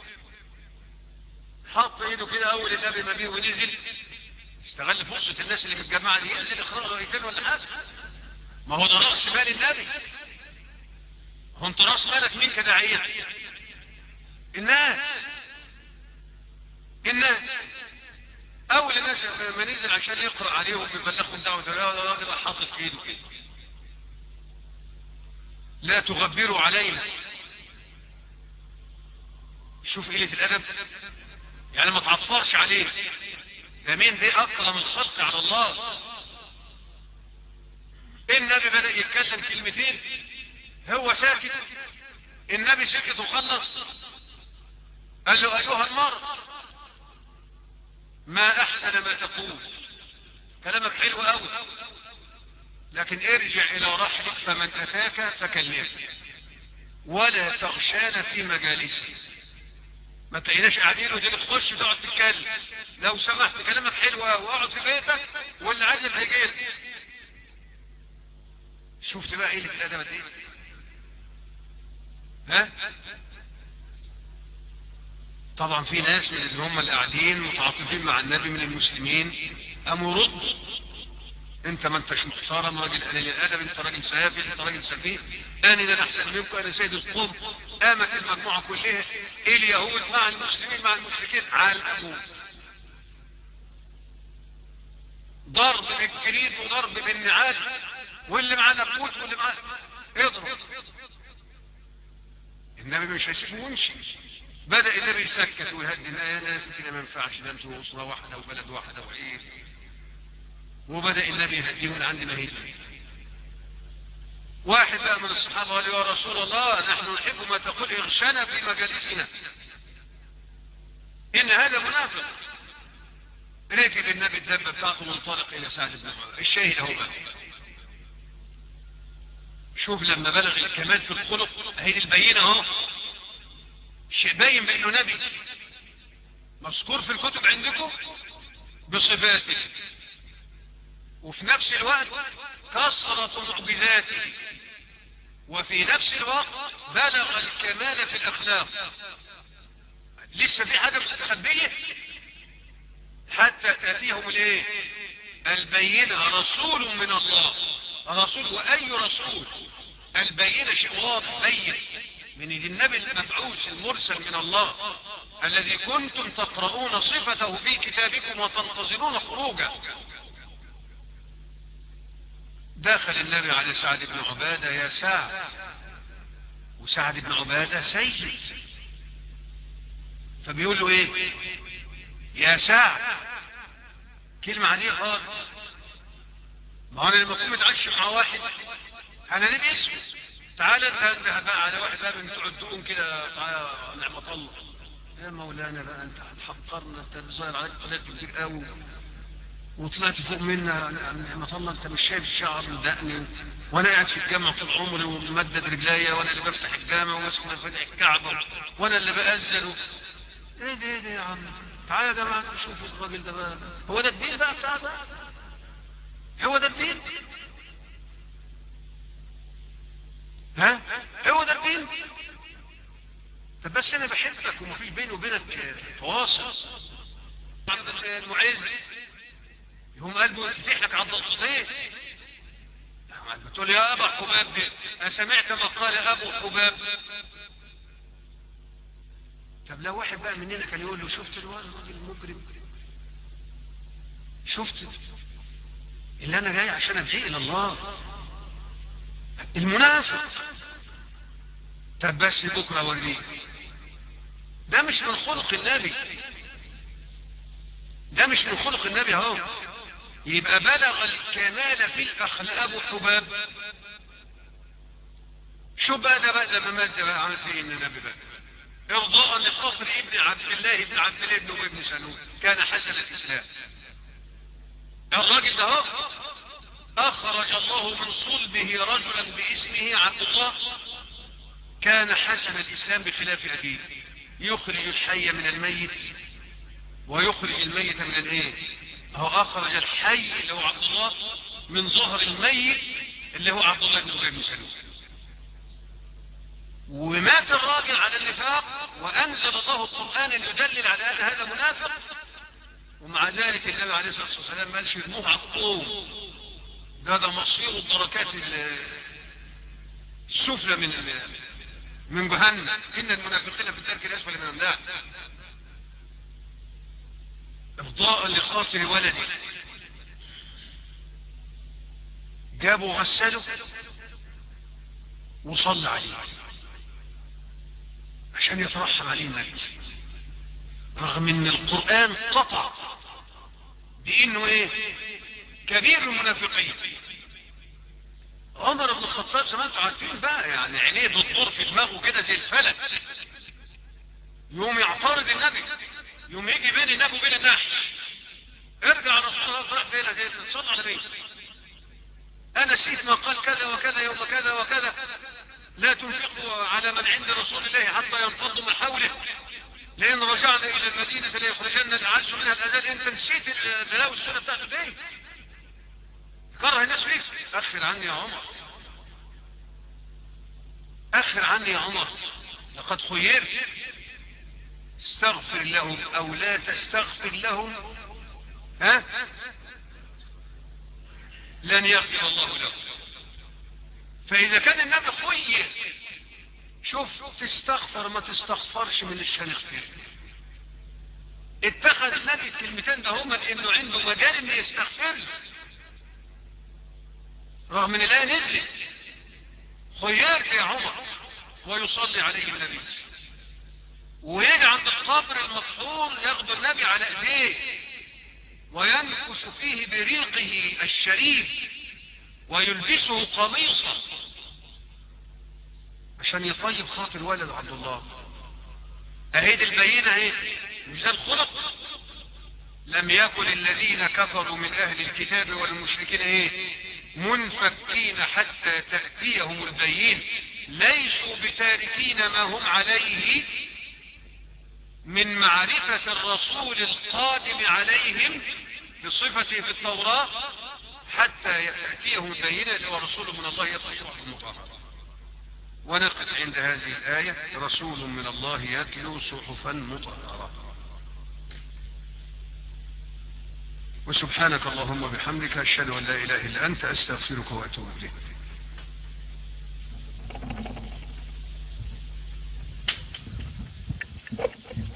حط ايده كده اول النبي ما جه ونزل، استغل فرصه الناس اللي متجمعه دي، ينزل يخرج رأيتين ولا حاجه. ما هو ده راس مال النبي. هو انت راس مالك مين كداعيه؟ الناس. اول الناس ما نزل عشان يقرأ عليهم ويبلغهم دعوة الراجل حاطط ايده كده، لا تغبروا علينا. شوف قلة الادب، يعني ما تعطفرش عليه، ده مين ده اكرم الخلق على الله. النبي بدأ يتكلم كلمتين هو ساكت، النبي سكت وخلص، قال له ايها المرء ما احسن ما تقول، كلامك حلو قوي، لكن ارجع الى رحلك فمن اتاك فكلمه ولا تغشانا في مجالسه. ما تعيناش قاعدين وتيجي تخش تقعد تتكلم، لو سمحت كلامك حلو قوي واقعد في بيتك واللي عاجل هيجيلك. شفت بقى ايه اللي في الادب دي؟ ها؟ طبعا في ناس من اللي هم اللي قاعدين متعاطفين مع النبي من المسلمين قاموا ردوا، انت ما انتش محترم، راجل قليل الادب، انت راجل سافل، انت راجل سفيه، انا ده احسن منكم، انا سيد القوم. قامت المجموعه كلها اليهود مع المسلمين مع المشركين على الاموت، ضرب بالجريد وضرب بالنعال، واللي معانا بموت واللي معانا اضرب. النبي مش هيسيبه ويمشي، بدأ النبي يسكت ويهدي ناس كده، ما ينفعش، ده انتوا اسره واحده وبلد واحده وايه. وبدأ النبي يهديهم عند ما هي. واحد بقى من الصحابه قال يا رسول الله نحن نحب ما تقول اغشنا في مجالسنا، ان هذا منافق. ركب النبي الدبه بتاعته وانطلق الى سعد بن معاذ. الشاهد اهو بقى، شوف لما بلغ الكمال في الخلق، هي البينه اهو، شيء باين بانه نبي مذكور في الكتب عندكم بصفاته، وفي نفس الوقت كثرة معجزاته، وفي نفس الوقت بلغ الكمال في الاخلاق. لسه في حاجة مستخبية حتى تأتيهم الايه؟ البينة. رسول من الله، رسول، واي رسول؟ البينة شيء واضح بين من النبي المبعوث المرسل من الله الذي كنتم تقرؤون صفته في كتابكم وتنتظرون خروجه. دخل النبي على سعد بن عبادة، يا سعد، وسعد بن عبادة سيد، فبيقول له ايه؟ يا سعد. كلمة عليه خالص، ما انا لما اكون متعشى مع واحد انا ليه اسمه تعالى انت بقى على واحد بقى من بتوع الدقون كده، تعالى نعمة الله يا مولانا بقى انت هتحقرنا، انت ظاهر عليك طلعت كبير قوي وطلعت فوق منا نعمة الله، انت مش شايف الشعر مدقني وانا قاعد في الجامع طول عمري وممدد رجليا وانا اللي بفتح الجامع وماسك مفاتيح الكعبه وانا اللي باذن. ايه ده يا عم؟ تعالى يا جماعه شوفوا الراجل ده بقى، هو ده الدين بقى بتاع ده؟ هو ده الدين؟ ها؟ هو ده الدين؟ طب بس انا بحبك ومفيش بيني وبينك فواصل. عند المعز هم قلبه يفتح لك عند الخطيه، بتقول يا ابا حباب دي انا سمعت ما قال ابو حباب. طب لو واحد بقى مننا كان يقول له شفت الراجل المجرم، شفت اللي انا جاي عشان ادعي الى الله المنافق. طب بس بكره اوريك، ده مش من خلق النبي، ده مش من خلق النبي اهو. يبقى بلغ الكمال في الاخلاق ابو حباب. شو بقى ده بقى لما مات بقى عمل فيه النبي بقى ارضاء لخاطر ابن عبد الله بن عبد الله بن ابي بن سلول، كان حسن الاسلام. الراجل ده اهو اخرج الله من صلبه رجلا باسمه عبد الله كان حسن الاسلام بخلاف ابيه، يخرج الحي من الميت ويخرج الميت من الايه. هو اخرج الحي اللي هو عبد الله من ظهر الميت اللي هو عبد الله بن ابي بن سلول. ومات الراجل على النفاق وانزل الله القرآن يدلل على ان هذا منافق، ومع ذلك النبي عليه الصلاة والسلام قال شرموه على الطوب، هذا مصير الدركات السفلى من جهنم، ان المنافقين في الدرك الاسفل من النار. ارضاء لخاطر ولدي جابوا غسله وصلى عليه عشان يترحم عليه النبي، رغم ان القرآن قطع بانه ايه كبير المنافقين. عمر بن الخطاب زي ما انتم عارفين بقى يعني عينيه بتدور في دماغه كده زي الفلك، يوم يعترض النبي، يوم يجي بين النبي وبين النحش، ارجع رسول الله راح فين؟ صلى على النبي، انا نسيت ما قال كذا وكذا يوم كذا وكذا، لا تنفقوا على من عند رسول الله حتى ينفضوا من حوله، لان رجعنا الى المدينه ليخرجن الاعز منها الاذل. انت نسيت البلاوي السنه بتاعته دي، كره الناس فيك. اخر عني يا عمر، اخر عني يا عمر، لقد خيرت، استغفر لهم او لا تستغفر لهم ها لن يغفر الله لهم. فاذا كان النبي خير، شوف تستغفر ما تستغفرش من الشان خير. اتخذ النبي الكلمتين ده هما انه عنده مجال انه يستغفر رغم ان الايه نزلت. خيرت يا عمر ويصلي عليه النبي، ويجي عند القبر المطحور ياخد النبي على ايديه وينفث فيه بريقه الشريف ويلبسه قميصا عشان يطيب خاطر ولد عبد الله. اهيد البينة اهي، مش ده الخلق؟ لم يكن الذين كفروا من اهل الكتاب والمشركين ايه منفكين حتى تأتيهم البينة، ليسوا بتاركين ما هم عليه من معرفة الرسول القادم عليهم بصفته في التوراة حتى يأتيهم البينة اللي هو رسول من الله يتلو صحف مطهرة. ونقف عند هذه الآية رسول من الله يتلو صحفا مطهرة. وسبحانك اللهم وبحمدك أشهد أن لا إله إلا أنت أستغفرك وأتوب إليك.